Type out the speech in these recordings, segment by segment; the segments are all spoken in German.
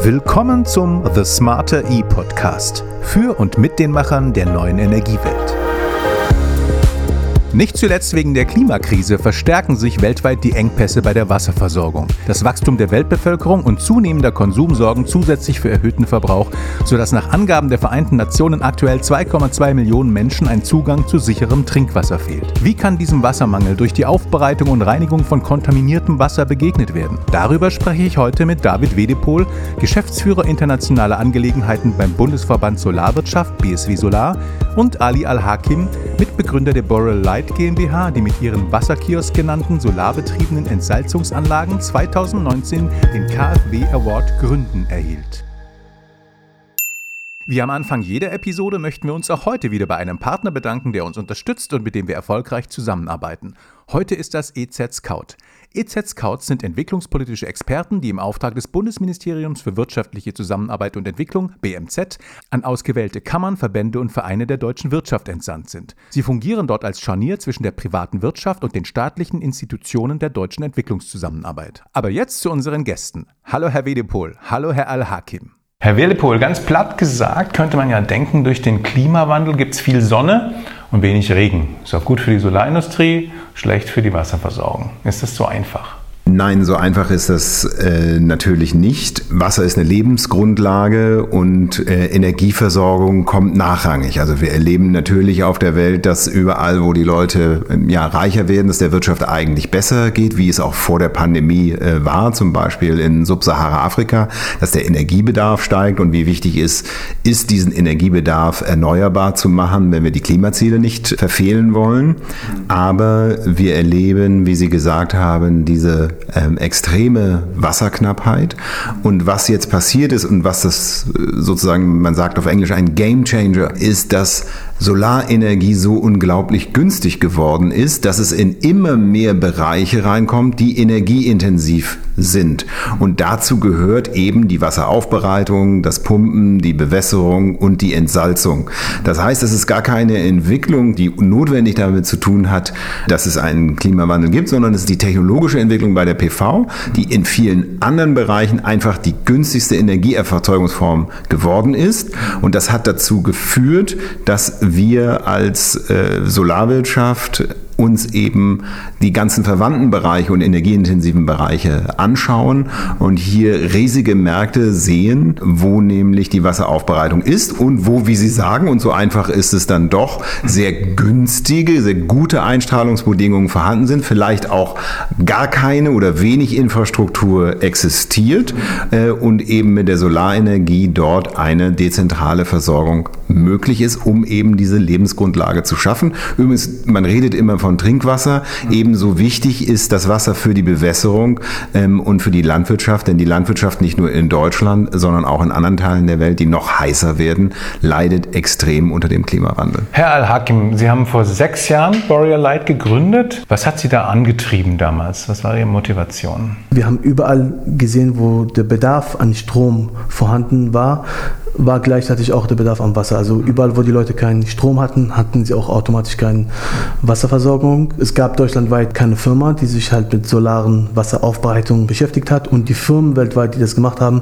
Willkommen zum The Smarter E-Podcast für und mit den Machern der neuen Energiewelt. Nicht zuletzt wegen der Klimakrise verstärken sich weltweit die Engpässe bei der Wasserversorgung. Das Wachstum der Weltbevölkerung und zunehmender Konsum sorgen zusätzlich für erhöhten Verbrauch, sodass nach Angaben der Vereinten Nationen aktuell 2,2 Millionen Menschen ein Zugang zu sicherem Trinkwasser fehlt. Wie kann diesem Wassermangel durch die Aufbereitung und Reinigung von kontaminiertem Wasser begegnet werden? Darüber spreche ich heute mit David Wedepol, Geschäftsführer internationaler Angelegenheiten beim Bundesverband Solarwirtschaft BSW Solar, und Ali Al-Hakim, Mitbegründer der Boreal Light GmbH, die mit ihren Wasserkiosk genannten solarbetriebenen Entsalzungsanlagen 2019 den KfW Award Gründen erhielt. Wie am Anfang jeder Episode möchten wir uns auch heute wieder bei einem Partner bedanken, der uns unterstützt und mit dem wir erfolgreich zusammenarbeiten. Heute ist das EZ Scout. EZ Scouts sind entwicklungspolitische Experten, die im Auftrag des Bundesministeriums für wirtschaftliche Zusammenarbeit und Entwicklung, BMZ, an ausgewählte Kammern, Verbände und Vereine der deutschen Wirtschaft entsandt sind. Sie fungieren dort als Scharnier zwischen der privaten Wirtschaft und den staatlichen Institutionen der deutschen Entwicklungszusammenarbeit. Aber jetzt zu unseren Gästen. Hallo Herr Wedepol, hallo Herr Al-Hakim. Herr Wedepol, ganz platt gesagt könnte man ja denken, durch den Klimawandel gibt es viel Sonne und wenig Regen. Ist auch gut für die Solarindustrie, schlecht für die Wasserversorgung. Ist das so einfach? Nein, so einfach ist das natürlich nicht. Wasser ist eine Lebensgrundlage und Energieversorgung kommt nachrangig. Also wir erleben natürlich auf der Welt, dass überall, wo die Leute reicher werden, dass der Wirtschaft eigentlich besser geht, wie es auch vor der Pandemie war, zum Beispiel in Subsahara-Afrika, dass der Energiebedarf steigt und wie wichtig ist diesen Energiebedarf erneuerbar zu machen, wenn wir die Klimaziele nicht verfehlen wollen. Aber wir erleben, wie Sie gesagt haben, diese extreme Wasserknappheit. Und was jetzt passiert ist und was das sozusagen, man sagt auf Englisch, ein Game Changer ist, dass Solarenergie so unglaublich günstig geworden ist, dass es in immer mehr Bereiche reinkommt, die energieintensiv sind. Und dazu gehört eben die Wasseraufbereitung, das Pumpen, die Bewässerung und die Entsalzung. Das heißt, es ist gar keine Entwicklung, die notwendig damit zu tun hat, dass es einen Klimawandel gibt, sondern es ist die technologische Entwicklung bei der PV, die in vielen anderen Bereichen einfach die günstigste Energieerzeugungsform geworden ist. Und das hat dazu geführt, dass wir als Solarwirtschaft uns eben die ganzen verwandten Bereiche und energieintensiven Bereiche anschauen und hier riesige Märkte sehen, wo nämlich die Wasseraufbereitung ist und wo, wie Sie sagen, und so einfach ist es dann doch, sehr günstige, sehr gute Einstrahlungsbedingungen vorhanden sind, vielleicht auch gar keine oder wenig Infrastruktur existiert und eben mit der Solarenergie dort eine dezentrale Versorgung möglich ist, um eben diese Lebensgrundlage zu schaffen. Übrigens, man redet immer von Trinkwasser. Ebenso wichtig ist das Wasser für die Bewässerung und für die Landwirtschaft, denn die Landwirtschaft nicht nur in Deutschland, sondern auch in anderen Teilen der Welt, die noch heißer werden, leidet extrem unter dem Klimawandel. Herr Al-Hakim, Sie haben vor 6 Jahren Boreal Light gegründet. Was hat Sie da angetrieben damals? Was war Ihre Motivation? Wir haben überall gesehen, wo der Bedarf an Strom vorhanden war gleichzeitig auch der Bedarf an Wasser. Also überall, wo die Leute keinen Strom hatten, hatten sie auch automatisch keine Wasserversorgung. Es gab deutschlandweit keine Firma, die sich halt mit solaren Wasseraufbereitung beschäftigt hat. Und die Firmen weltweit, die das gemacht haben,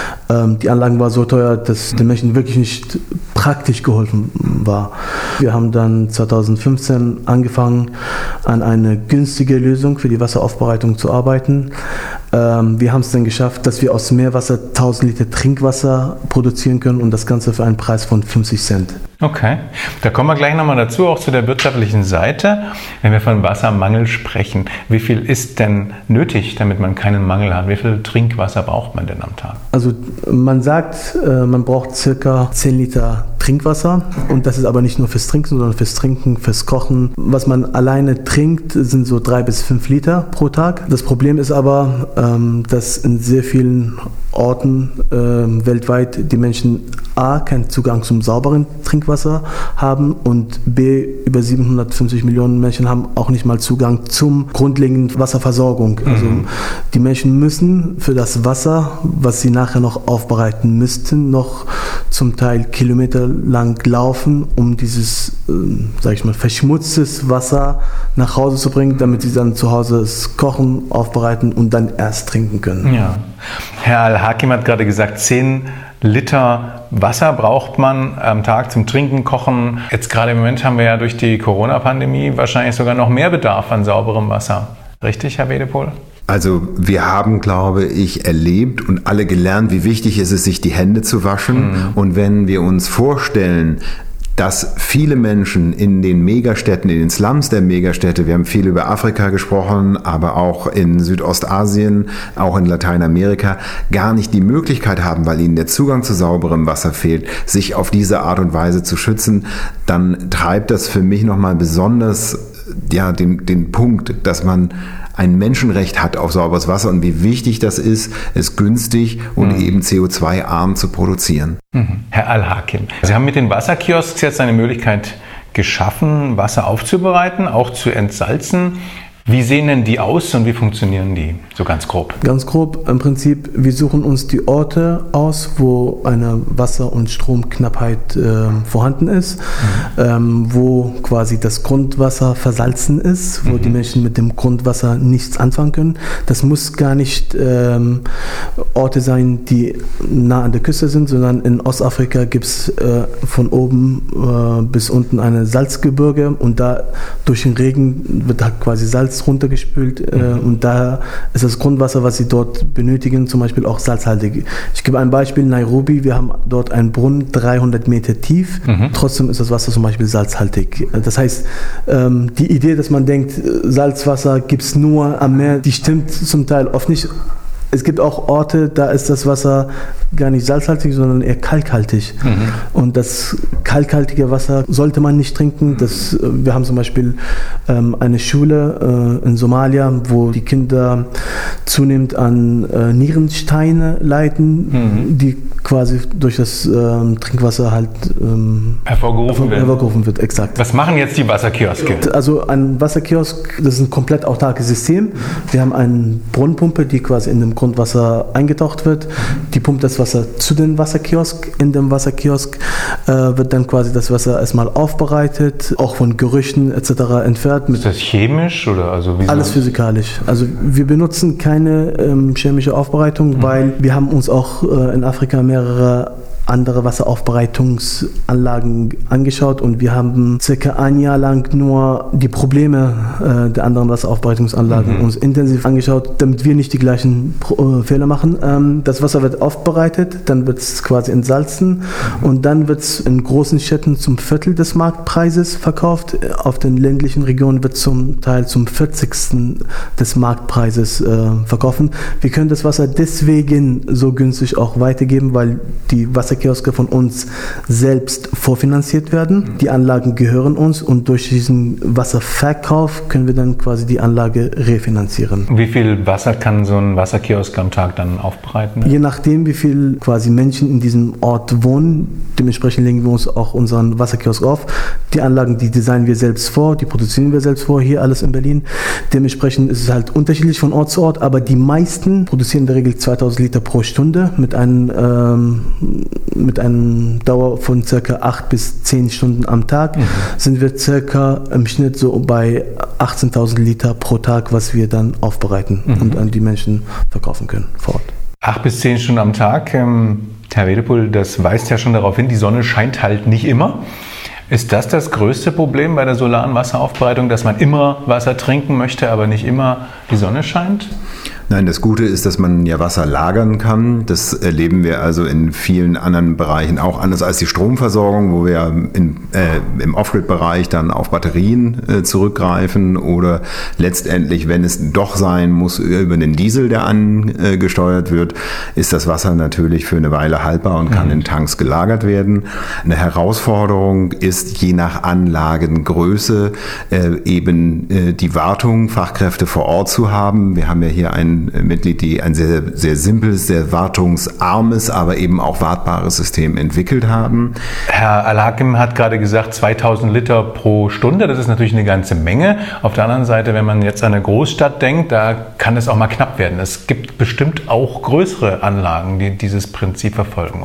die Anlagen waren so teuer, dass den Menschen wirklich nicht praktisch geholfen war. Wir haben dann 2015 angefangen, an eine günstige Lösung für die Wasseraufbereitung zu arbeiten. Wir haben es dann geschafft, dass wir aus Meerwasser 1000 Liter Trinkwasser produzieren können und das Ganze für einen Preis von 50 Cent. Okay, da kommen wir gleich nochmal dazu, auch zu der wirtschaftlichen Seite. Wenn wir von Wassermangel sprechen, wie viel ist denn nötig, damit man keinen Mangel hat? Wie viel Trinkwasser braucht man denn am Tag? Also man sagt, man braucht circa 10 Liter Trinkwasser und das ist aber nicht nur fürs Trinken, sondern fürs Trinken, fürs Kochen. Was man alleine trinkt, sind so 3 bis 5 Liter pro Tag. Das Problem ist aber, dass in sehr vielen Orten weltweit die Menschen A, keinen Zugang zum sauberen Trinkwasser haben und B, über 750 Millionen Menschen haben auch nicht mal Zugang zum grundlegenden Wasserversorgung. Also die Menschen müssen für das Wasser, was sie nachher noch aufbereiten müssten, noch zum Teil Kilometer lang laufen, um dieses, sag ich mal, verschmutztes Wasser nach Hause zu bringen, damit sie dann zu Hause es kochen, aufbereiten und dann erst trinken können. Ja. Herr Al-Hakim hat gerade gesagt, 10 Liter Wasser braucht man am Tag zum Trinken, Kochen. Jetzt gerade im Moment haben wir ja durch die Corona-Pandemie wahrscheinlich sogar noch mehr Bedarf an sauberem Wasser. Richtig, Herr Wedepol? Also wir haben, glaube ich, erlebt und alle gelernt, wie wichtig es ist, sich die Hände zu waschen. Und wenn wir uns vorstellen, dass viele Menschen in den Megastädten, in den Slums der Megastädte, wir haben viel über Afrika gesprochen, aber auch in Südostasien, auch in Lateinamerika, gar nicht die Möglichkeit haben, weil ihnen der Zugang zu sauberem Wasser fehlt, sich auf diese Art und Weise zu schützen, dann treibt das für mich nochmal besonders den Punkt, dass man ein Menschenrecht hat auf sauberes Wasser und wie wichtig das ist, es günstig und eben CO2-arm zu produzieren. Herr Al-Hakim, Sie haben mit den Wasserkiosks jetzt eine Möglichkeit geschaffen, Wasser aufzubereiten, auch zu entsalzen. Wie sehen denn die aus und wie funktionieren die, so ganz grob? Ganz grob, im Prinzip, wir suchen uns die Orte aus, wo eine Wasser- und Stromknappheit vorhanden ist, wo quasi das Grundwasser versalzen ist, wo die Menschen mit dem Grundwasser nichts anfangen können. Das muss gar nicht Orte sein, die nah an der Küste sind, sondern in Ostafrika gibt es von oben bis unten eine Salzgebirge und da durch den Regen wird halt quasi Salz runtergespült und daher ist das Grundwasser, was sie dort benötigen, zum Beispiel auch salzhaltig. Ich gebe ein Beispiel, Nairobi, wir haben dort einen Brunnen 300 Meter tief, trotzdem ist das Wasser zum Beispiel salzhaltig. Das heißt, die Idee, dass man denkt, Salzwasser gibt es nur am Meer, die stimmt zum Teil oft nicht. Es gibt auch Orte, da ist das Wasser gar nicht salzhaltig, sondern eher kalkhaltig. Und das kalkhaltige Wasser sollte man nicht trinken. Wir haben zum Beispiel eine Schule in Somalia, wo die Kinder zunehmend an Nierensteine leiden, die quasi durch das Trinkwasser halt hervorgerufen wird. Exakt. Was machen jetzt die Wasserkioske? Also ein Wasserkiosk, das ist ein komplett autarkes System. Wir haben eine Brunnenpumpe, die quasi in dem Grundwasser eingetaucht wird. Die pumpt das Wasser zu dem Wasserkiosk. In dem Wasserkiosk wird dann quasi das Wasser erstmal aufbereitet, auch von Gerüchen etc. entfernt. Ist das chemisch oder also wie? Alles physikalisch. Also wir benutzen keine chemische Aufbereitung, weil wir haben uns auch in Afrika mehrere andere Wasseraufbereitungsanlagen angeschaut und wir haben circa ein Jahr lang nur die Probleme der anderen Wasseraufbereitungsanlagen uns intensiv angeschaut, damit wir nicht die gleichen Fehler machen. Das Wasser wird aufbereitet, dann wird es quasi entsalzen und dann wird es in großen Städten zum Viertel des Marktpreises verkauft. Auf den ländlichen Regionen wird zum Teil zum 40. des Marktpreises verkaufen. Wir können das Wasser deswegen so günstig auch weitergeben, weil die Wasserkioske von uns selbst vorfinanziert werden. Die Anlagen gehören uns und durch diesen Wasserverkauf können wir dann quasi die Anlage refinanzieren. Wie viel Wasser kann so ein Wasserkiosk am Tag dann aufbereiten? Je nachdem, wie viel quasi Menschen in diesem Ort wohnen, dementsprechend legen wir uns auch unseren Wasserkiosk auf. Die Anlagen, die designen wir selbst vor, die produzieren wir selbst vor, hier alles in Berlin. Dementsprechend ist es halt unterschiedlich von Ort zu Ort, aber die meisten produzieren in der Regel 2000 Liter pro Stunde mit einer Dauer von circa 8 bis 10 Stunden am Tag, sind wir circa im Schnitt so bei 18.000 Liter pro Tag, was wir dann aufbereiten und an die Menschen verkaufen können vor Ort. 8 bis 10 Stunden am Tag, Herr Wedepol, das weist ja schon darauf hin, die Sonne scheint halt nicht immer. Ist das größte Problem bei der solaren Wasseraufbereitung, dass man immer Wasser trinken möchte, aber nicht immer die Sonne scheint? Nein, das Gute ist, dass man ja Wasser lagern kann. Das erleben wir also in vielen anderen Bereichen auch anders als die Stromversorgung, wo wir im Off-Grid-Bereich dann auf Batterien zurückgreifen oder letztendlich, wenn es doch sein muss, über den Diesel, der angesteuert wird, ist das Wasser natürlich für eine Weile haltbar und kann in Tanks gelagert werden. Eine Herausforderung ist je nach Anlagengröße eben die Wartung, Fachkräfte vor Ort zu haben. Wir haben ja hier ein Mitglied, die ein sehr, sehr simples, sehr wartungsarmes, aber eben auch wartbares System entwickelt haben. Herr Al-Hakim hat gerade gesagt, 2000 Liter pro Stunde. Das ist natürlich eine ganze Menge. Auf der anderen Seite, wenn man jetzt an eine Großstadt denkt, da kann es auch mal knapp werden. Es gibt bestimmt auch größere Anlagen, die dieses Prinzip verfolgen, oder?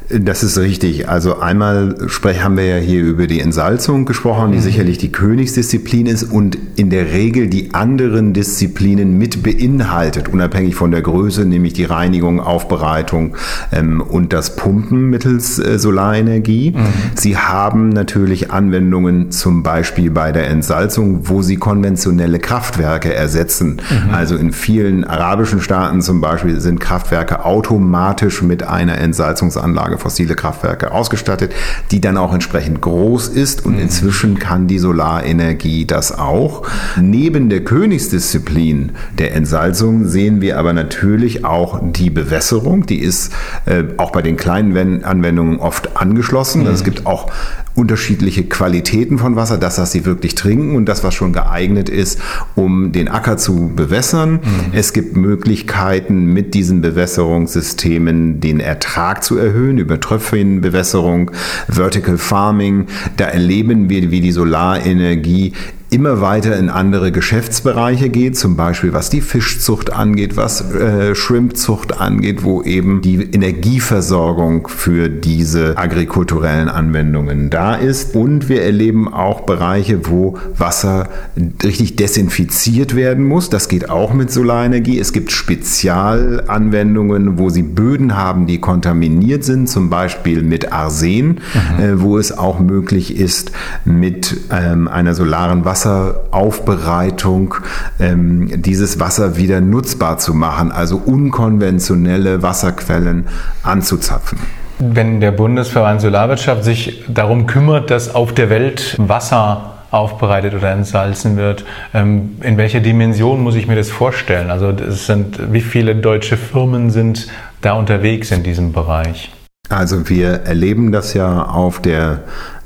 Das ist richtig. Also einmal haben wir ja hier über die Entsalzung gesprochen, die sicherlich die Königsdisziplin ist und in der Regel die anderen Disziplinen mit beinhaltet, unabhängig von der Größe, nämlich die Reinigung, Aufbereitung und das Pumpen mittels Solarenergie. Sie haben natürlich Anwendungen zum Beispiel bei der Entsalzung, wo sie konventionelle Kraftwerke ersetzen. Also in vielen arabischen Staaten zum Beispiel sind Kraftwerke automatisch mit einer Entsalzungsanlage, fossile Kraftwerke, ausgestattet, die dann auch entsprechend groß ist und inzwischen kann die Solarenergie das auch. Neben der Königsdisziplin der Entsalzung sehen wir aber natürlich auch die Bewässerung, die ist auch bei den kleinen Anwendungen oft angeschlossen. Also es gibt auch unterschiedliche Qualitäten von Wasser, das, was sie wirklich trinken und das, was schon geeignet ist, um den Acker zu bewässern. Es gibt Möglichkeiten, mit diesen Bewässerungssystemen den Ertrag zu erhöhen, über Tröpfchenbewässerung, Vertical Farming. Da erleben wir, wie die Solarenergie immer weiter in andere Geschäftsbereiche geht, zum Beispiel was die Fischzucht angeht, was Shrimpzucht angeht, wo eben die Energieversorgung für diese agrikulturellen Anwendungen da ist. Und wir erleben auch Bereiche, wo Wasser richtig desinfiziert werden muss. Das geht auch mit Solarenergie. Es gibt Spezialanwendungen, wo sie Böden haben, die kontaminiert sind, zum Beispiel mit Arsen, wo es auch möglich ist, mit einer solaren Wasseraufbereitung dieses Wasser wieder nutzbar zu machen, also unkonventionelle Wasserquellen anzuzapfen. Wenn der Bundesverband Solarwirtschaft sich darum kümmert, dass auf der Welt Wasser aufbereitet oder entsalzen wird, in welcher Dimension muss ich mir das vorstellen? Also wie viele deutsche Firmen sind da unterwegs in diesem Bereich? Also wir erleben das ja auf der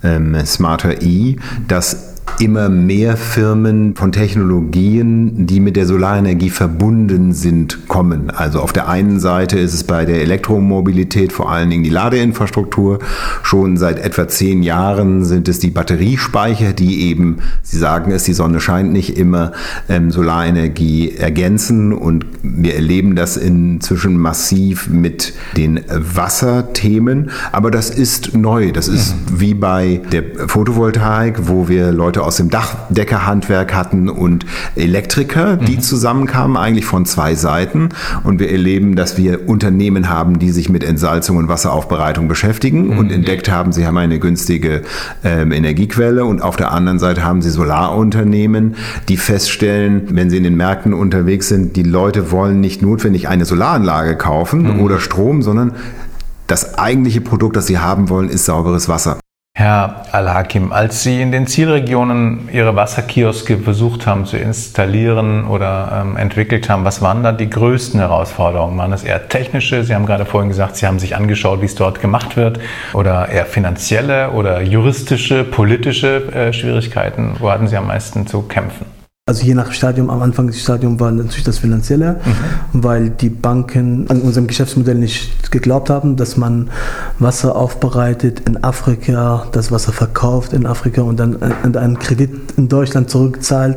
Smarter E, dass immer mehr Firmen von Technologien, die mit der Solarenergie verbunden sind, kommen. Also auf der einen Seite ist es bei der Elektromobilität vor allen Dingen die Ladeinfrastruktur. Schon seit etwa 10 Jahren sind es die Batteriespeicher, die eben, Sie sagen es, die Sonne scheint nicht immer, Solarenergie ergänzen. Und wir erleben das inzwischen massiv mit den Wasserthemen. Aber das ist neu. Das ist wie bei der Photovoltaik, wo wir Leute aus dem Dachdeckerhandwerk hatten und Elektriker, die zusammenkamen, eigentlich von 2 Seiten. Und wir erleben, dass wir Unternehmen haben, die sich mit Entsalzung und Wasseraufbereitung beschäftigen und entdeckt haben, sie haben eine günstige Energiequelle. Und auf der anderen Seite haben sie Solarunternehmen, die feststellen, wenn sie in den Märkten unterwegs sind, die Leute wollen nicht notwendig eine Solaranlage kaufen oder Strom, sondern das eigentliche Produkt, das sie haben wollen, ist sauberes Wasser. Herr Al-Hakim, als Sie in den Zielregionen Ihre Wasserkioske versucht haben zu installieren oder entwickelt haben, was waren da die größten Herausforderungen? Waren das eher technische? Sie haben gerade vorhin gesagt, Sie haben sich angeschaut, wie es dort gemacht wird, oder eher finanzielle oder juristische, politische Schwierigkeiten? Wo hatten Sie am meisten zu kämpfen? Also je nach Stadium, am Anfang des Stadiums war natürlich das Finanzielle, weil die Banken an unserem Geschäftsmodell nicht geglaubt haben, dass man Wasser aufbereitet in Afrika, das Wasser verkauft in Afrika und dann einen Kredit in Deutschland zurückzahlt.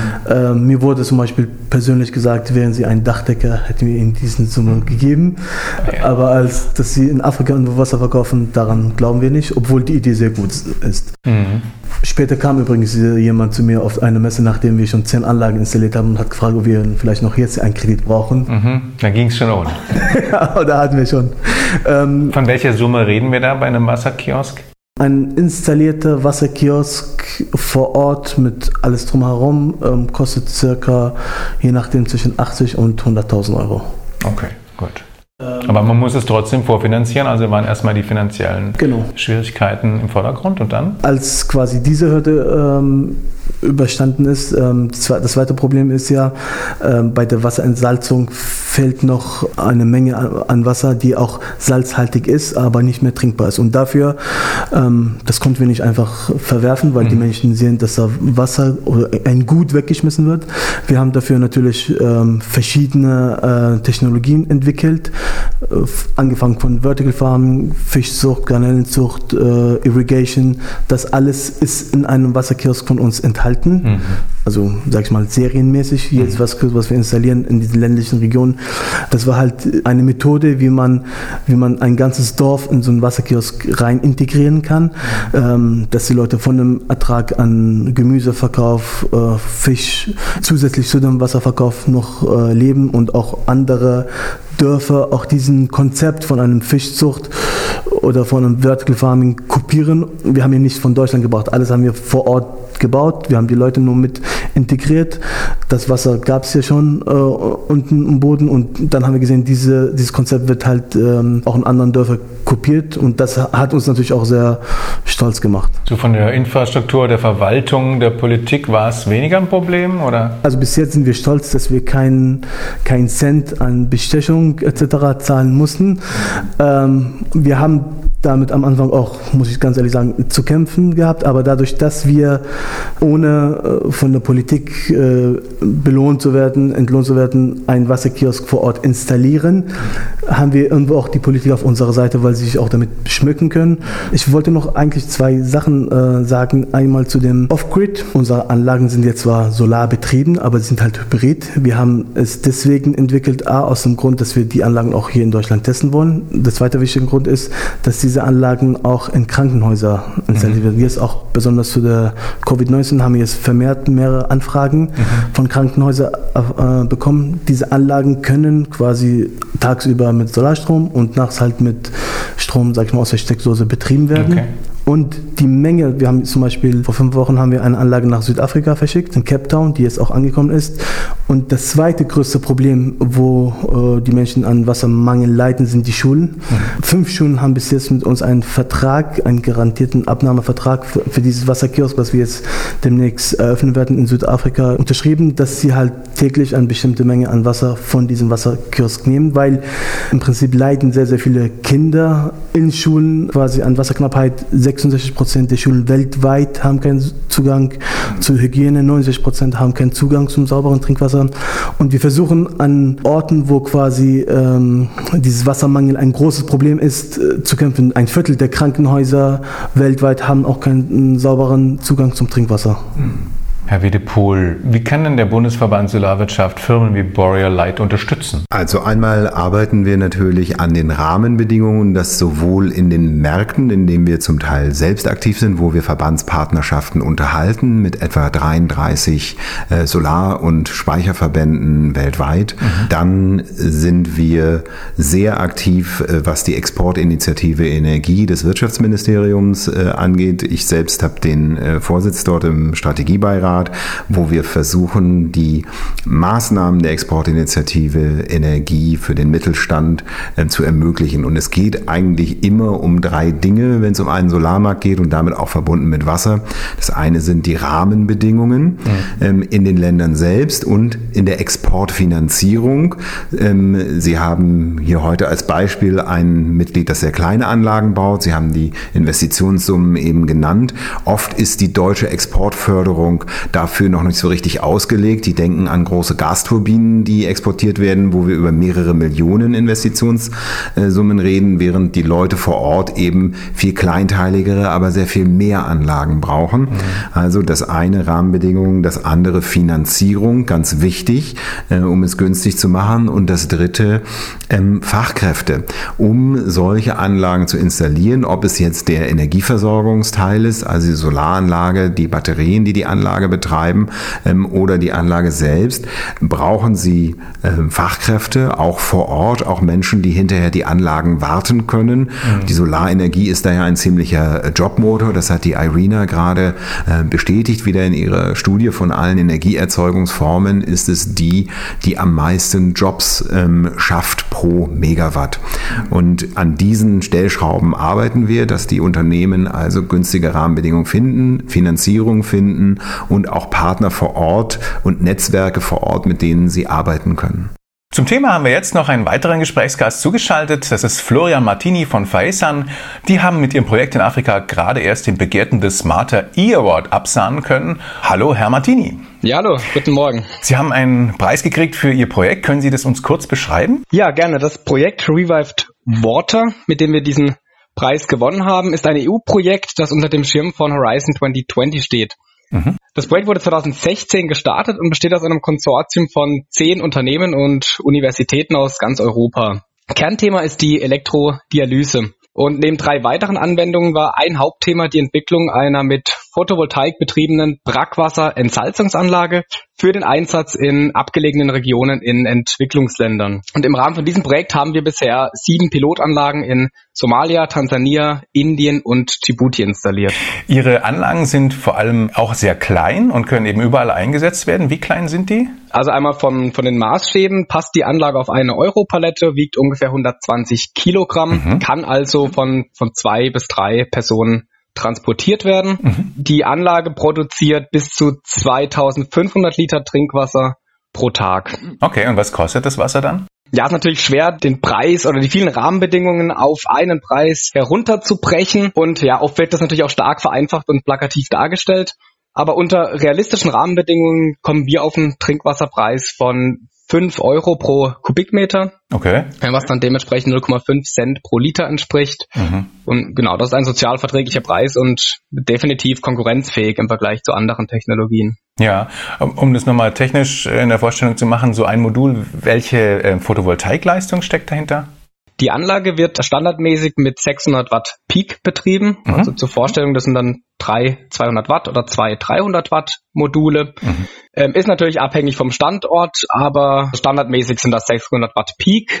Mir wurde zum Beispiel persönlich gesagt, wären Sie ein Dachdecker, hätten wir Ihnen diesen Summe gegeben. Aber dass Sie in Afrika Wasser verkaufen, daran glauben wir nicht, obwohl die Idee sehr gut ist. Später kam übrigens jemand zu mir auf eine Messe, nachdem wir schon 10 Anlagen installiert haben und hat gefragt, ob wir vielleicht noch jetzt einen Kredit brauchen. Da ging es schon ohne. Ja, da hatten wir schon. Von welcher Summe reden wir da bei einem Wasserkiosk? Ein installierter Wasserkiosk vor Ort mit alles drumherum kostet circa, je nachdem, zwischen 80 und 100.000 Euro. Okay, gut. Aber man muss es trotzdem vorfinanzieren, also waren erstmal die finanziellen Schwierigkeiten im Vordergrund und dann? Als quasi diese Hürde überstanden ist, das zweite Problem ist ja, bei der Wasserentsalzung fehlt noch eine Menge an Wasser, die auch salzhaltig ist, aber nicht mehr trinkbar ist. Und dafür, das konnten wir nicht einfach verwerfen, weil die Menschen sehen, dass da Wasser oder ein Gut weggeschmissen wird. Wir haben dafür natürlich verschiedene Technologien entwickelt, angefangen von Vertical Farming, Fischzucht, Garnelenzucht, Irrigation. Das alles ist in einem Wasserkiosk von uns enthalten. also sag ich mal serienmäßig, jetzt was wir installieren in diesen ländlichen Regionen. Das war halt eine Methode, wie man ein ganzes Dorf in so einen Wasserkiosk rein integrieren kann, dass die Leute von einem Ertrag an Gemüseverkauf, Fisch zusätzlich zu dem Wasserverkauf noch leben und auch andere Dörfer auch diesen Konzept von einem Fischzucht oder von einem Vertical Farming kopieren. Wir haben ihn nicht von Deutschland gebracht, alles haben wir vor Ort gebaut. Wir haben die Leute nur mit integriert. Das Wasser gab es ja schon unten im Boden und dann haben wir gesehen, dieses Konzept wird halt auch in anderen Dörfern kopiert und das hat uns natürlich auch sehr stolz gemacht. So von der Infrastruktur, der Verwaltung, der Politik war es weniger ein Problem, oder? Also bis jetzt sind wir stolz, dass wir keinen Cent an Bestechung etc. zahlen mussten. Wir haben damit am Anfang auch, muss ich ganz ehrlich sagen, zu kämpfen gehabt, aber dadurch, dass wir ohne von der Politik entlohnt zu werden, einen Wasserkiosk vor Ort installieren, haben wir irgendwo auch die Politik auf unserer Seite, weil sie sich auch damit schmücken können. Ich wollte noch eigentlich 2 Sachen sagen. Einmal zu dem Off-Grid. Unsere Anlagen sind jetzt zwar solarbetrieben, aber sie sind halt hybrid. Wir haben es deswegen entwickelt, aus dem Grund, dass wir die Anlagen auch hier in Deutschland testen wollen. Der zweite wichtige Grund ist, dass diese Anlagen auch in Krankenhäuser installiert werden. Jetzt auch besonders zu der Covid-19 haben wir jetzt vermehrt mehrere Anfragen von Krankenhäusern bekommen. Diese Anlagen können quasi tagsüber mit Solarstrom und nachts halt mit Strom, sag ich mal, aus der Steckdose betrieben werden. Okay. Und die Menge, wir haben zum Beispiel vor 5 Wochen haben wir eine Anlage nach Südafrika verschickt, in Cape Town, die jetzt auch angekommen ist. Und das zweite größte Problem, wo die Menschen an Wassermangel leiden, sind die Schulen. 5 Schulen haben bis jetzt mit uns einen garantierten Abnahmevertrag für dieses Wasserkiosk, was wir jetzt demnächst eröffnen werden in Südafrika, unterschrieben, dass sie halt täglich eine bestimmte Menge an Wasser von diesem Wasserkiosk nehmen, weil im Prinzip leiden sehr, sehr viele Kinder in Schulen quasi an Wasserknappheit. 66% der Schulen weltweit haben keinen Zugang zur Hygiene, 90% haben keinen Zugang zum sauberen Trinkwasser. Und wir versuchen an Orten, wo quasi dieses Wassermangel ein großes Problem ist, zu kämpfen. 1/4 der Krankenhäuser weltweit haben auch keinen sauberen Zugang zum Trinkwasser. Herr Wiedepohl, wie kann denn der Bundesverband Solarwirtschaft Firmen wie Boreal Light unterstützen? Also einmal arbeiten wir natürlich an den Rahmenbedingungen, dass sowohl in den Märkten, in denen wir zum Teil selbst aktiv sind, wo wir Verbandspartnerschaften unterhalten mit etwa 33 Solar- und Speicherverbänden weltweit. Dann sind wir sehr aktiv, was die Exportinitiative Energie des Wirtschaftsministeriums angeht. Ich selbst habe den Vorsitz dort im Strategiebeirat, wo wir versuchen, die Maßnahmen der Exportinitiative Energie für den Mittelstand zu ermöglichen. Und es geht eigentlich immer um 3 Dinge, wenn es um einen Solarmarkt geht und damit auch verbunden mit Wasser. Das eine sind die Rahmenbedingungen in den Ländern selbst und in der Exportfinanzierung. Sie haben hier heute als Beispiel ein Mitglied, das sehr kleine Anlagen baut. Sie haben die Investitionssummen eben genannt. Oft ist die deutsche Exportförderung dafür noch nicht so richtig ausgelegt. Die denken an große Gasturbinen, die exportiert werden, wo wir über mehrere Millionen Investitionssummen reden, während die Leute vor Ort eben viel kleinteiligere, aber sehr viel mehr Anlagen brauchen. Also das eine Rahmenbedingungen, das andere Finanzierung, ganz wichtig, um es günstig zu machen. Und das dritte Fachkräfte, um solche Anlagen zu installieren, ob es jetzt der Energieversorgungsteil ist, also die Solaranlage, die Batterien, die die Anlage betreiben oder die Anlage selbst, brauchen sie Fachkräfte, auch vor Ort, auch Menschen, die hinterher die Anlagen warten können. Die Solarenergie ist da ja ein ziemlicher Jobmotor, das hat die IRENA gerade bestätigt, wieder in ihrer Studie von allen Energieerzeugungsformen ist es die am meisten Jobs schafft pro Megawatt. Und an diesen Stellschrauben arbeiten wir, dass die Unternehmen also günstige Rahmenbedingungen finden, Finanzierung finden und auch Partner vor Ort und Netzwerke vor Ort, mit denen sie arbeiten können. Zum Thema haben wir jetzt noch einen weiteren Gesprächsgast zugeschaltet. Das ist Florian Martini von Faesan. Die haben mit ihrem Projekt in Afrika gerade erst den begehrten The Smarter E-Award absahnen können. Hallo, Herr Martini. Ja, hallo, guten Morgen. Sie haben einen Preis gekriegt für Ihr Projekt. Können Sie das uns kurz beschreiben? Ja, gerne. Das Projekt Revived Water, mit dem wir diesen Preis gewonnen haben, ist ein EU-Projekt, das unter dem Schirm von Horizon 2020 steht. Das Projekt wurde 2016 gestartet und besteht aus einem Konsortium von 10 Unternehmen und Universitäten aus ganz Europa. Kernthema ist die Elektrodialyse. Und neben 3 weiteren Anwendungen war ein Hauptthema die Entwicklung einer mit Photovoltaik betriebenen Brackwasserentsalzungsanlage für den Einsatz in abgelegenen Regionen in Entwicklungsländern. Und im Rahmen von diesem Projekt haben wir bisher 7 Pilotanlagen in Somalia, Tansania, Indien und Djibouti installiert. Ihre Anlagen sind vor allem auch sehr klein und können eben überall eingesetzt werden. Wie klein sind die? Also einmal von den Maßstäben passt die Anlage auf eine Europalette, wiegt ungefähr 120 Kilogramm, kann also von 2 bis 3 Personen transportiert werden. Die Anlage produziert bis zu 2500 Liter Trinkwasser pro Tag. Okay, und was kostet das Wasser dann? Ja, ist natürlich schwer, den Preis oder die vielen Rahmenbedingungen auf einen Preis herunterzubrechen. Und ja, oft wird das natürlich auch stark vereinfacht und plakativ dargestellt. Aber unter realistischen Rahmenbedingungen kommen wir auf einen Trinkwasserpreis von 5 Euro pro Kubikmeter. Okay. Was dann dementsprechend 0,5 Cent pro Liter entspricht. Und genau, das ist ein sozialverträglicher Preis und definitiv konkurrenzfähig im Vergleich zu anderen Technologien. Ja, um das nochmal technisch in der Vorstellung zu machen, so ein Modul, welche Photovoltaikleistung steckt dahinter? Die Anlage wird standardmäßig mit 600 Watt Peak betrieben. Also zur Vorstellung, das sind dann 3 200 Watt oder 2 300 Watt Module. Ist natürlich abhängig vom Standort, aber standardmäßig sind das 600 Watt Peak,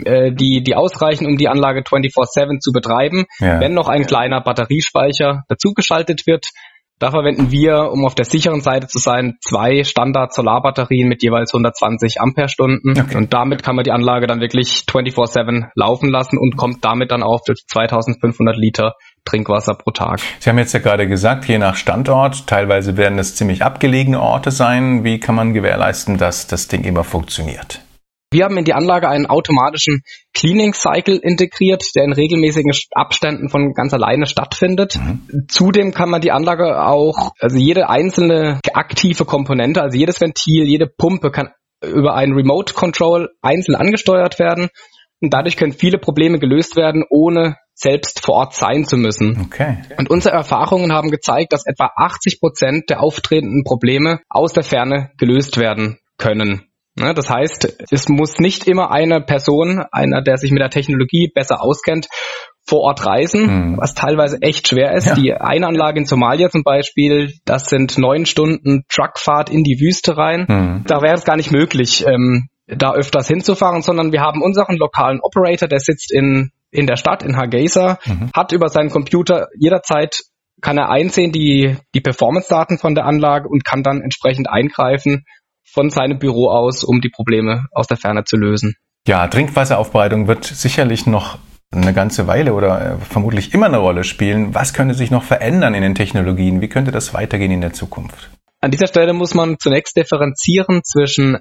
die ausreichen, um die Anlage 24/7 zu betreiben. Wenn noch ein kleiner Batteriespeicher dazugeschaltet wird, da verwenden wir, um auf der sicheren Seite zu sein, 2 Standard-Solarbatterien mit jeweils 120 Ampere-Stunden. Okay. Und damit kann man die Anlage dann wirklich 24/7 laufen lassen und kommt damit dann auf 2500 Liter Trinkwasser pro Tag. Sie haben jetzt ja gerade gesagt, je nach Standort, teilweise werden es ziemlich abgelegene Orte sein. Wie kann man gewährleisten, dass das Ding immer funktioniert? Wir haben in die Anlage einen automatischen Cleaning Cycle integriert, der in regelmäßigen Abständen von ganz alleine stattfindet. Zudem kann man die Anlage auch, also jede einzelne aktive Komponente, also jedes Ventil, jede Pumpe kann über ein Remote Control einzeln angesteuert werden. Und dadurch können viele Probleme gelöst werden, ohne selbst vor Ort sein zu müssen. Okay. Und unsere Erfahrungen haben gezeigt, dass etwa 80% der auftretenden Probleme aus der Ferne gelöst werden können. Das heißt, es muss nicht immer eine Person, einer, der sich mit der Technologie besser auskennt, vor Ort reisen, was teilweise echt schwer ist. Ja. Die eine Anlage in Somalia zum Beispiel, das sind 9 Stunden Truckfahrt in die Wüste rein. Da wäre es gar nicht möglich, da öfters hinzufahren, sondern wir haben unseren lokalen Operator, der sitzt in der Stadt, in Hargeisa, hat über seinen Computer jederzeit, kann er einsehen die Performance-Daten von der Anlage und kann dann entsprechend eingreifen von seinem Büro aus, um die Probleme aus der Ferne zu lösen. Ja, Trinkwasseraufbereitung wird sicherlich noch eine ganze Weile oder vermutlich immer eine Rolle spielen. Was könnte sich noch verändern in den Technologien? Wie könnte das weitergehen in der Zukunft? An dieser Stelle muss man zunächst differenzieren zwischen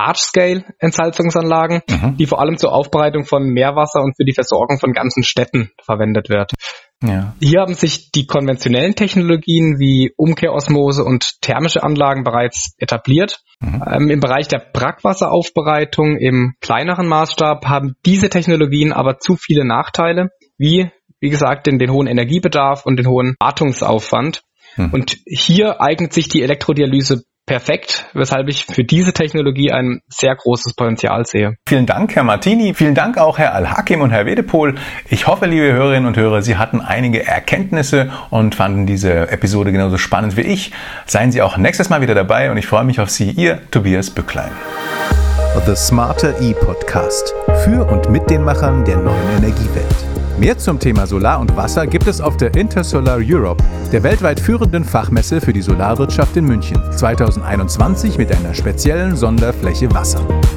Large-Scale-Entsalzungsanlagen, die vor allem zur Aufbereitung von Meerwasser und für die Versorgung von ganzen Städten verwendet wird. Ja. Hier haben sich die konventionellen Technologien wie Umkehrosmose und thermische Anlagen bereits etabliert. Im Bereich der Brackwasseraufbereitung im kleineren Maßstab haben diese Technologien aber zu viele Nachteile, wie gesagt, den hohen Energiebedarf und den hohen Wartungsaufwand. Und hier eignet sich die Elektrodialyse perfekt, weshalb ich für diese Technologie ein sehr großes Potenzial sehe. Vielen Dank, Herr Martini. Vielen Dank auch, Herr Al-Hakim und Herr Wedepol. Ich hoffe, liebe Hörerinnen und Hörer, Sie hatten einige Erkenntnisse und fanden diese Episode genauso spannend wie ich. Seien Sie auch nächstes Mal wieder dabei und ich freue mich auf Sie, Ihr Tobias Bücklein. The Smarter E-Podcast. Für und mit den Machern der neuen Energiewelt. Mehr zum Thema Solar und Wasser gibt es auf der Intersolar Europe, der weltweit führenden Fachmesse für die Solarwirtschaft in München, 2021 mit einer speziellen Sonderfläche Wasser.